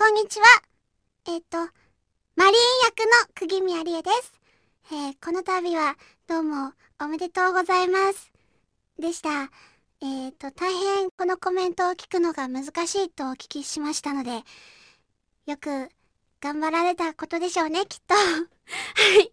こんにちは。マリン役の釘宮理恵です。この度はどうもおめでとうございます。でした。大変このコメントを聞くのが難しいとお聞きしましたので、よく頑張られたことでしょうね、きっと。はい。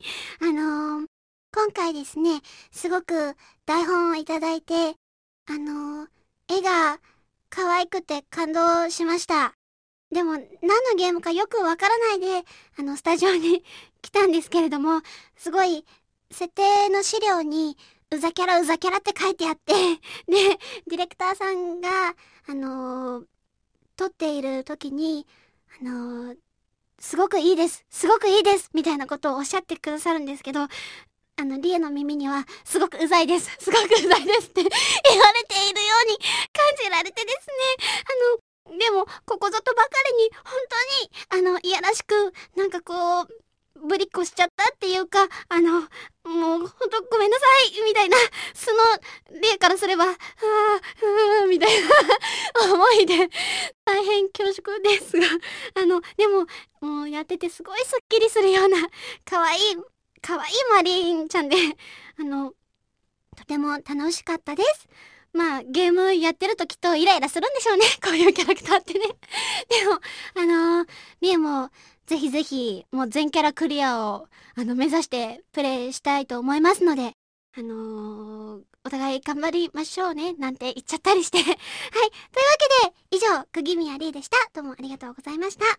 今回ですね、すごく台本をいただいて、絵が可愛くて感動しました。でも、何のゲームかよくわからないで、スタジオに来たんですけれども、すごい、設定の資料に、うざキャラって書いてあって、で、ディレクターさんが、撮っている時に、すごくいいです、みたいなことをおっしゃってくださるんですけど、リエの耳には、すごくうざいです、って言われているように感じられてですね、でも、ここぞとばかりに、本当に、いやらしく、なんかこう、ぶりっこしちゃったっていうか、もう、本当ごめんなさい、みたいな、素の例からすれば、みたいな思いで、大変恐縮ですが、でも、もうやっててすごいスッキリするような、可愛いマリーンちゃんで、とても楽しかったです。まあ、ゲームやってるときっとイライラするんでしょうね。こういうキャラクターってね。でも、リエも、ぜひぜひ、もう全キャラクリアを、目指してプレイしたいと思いますので、お互い頑張りましょうね、なんて言っちゃったりして。はい。というわけで、以上、釘宮リエでした。どうもありがとうございました。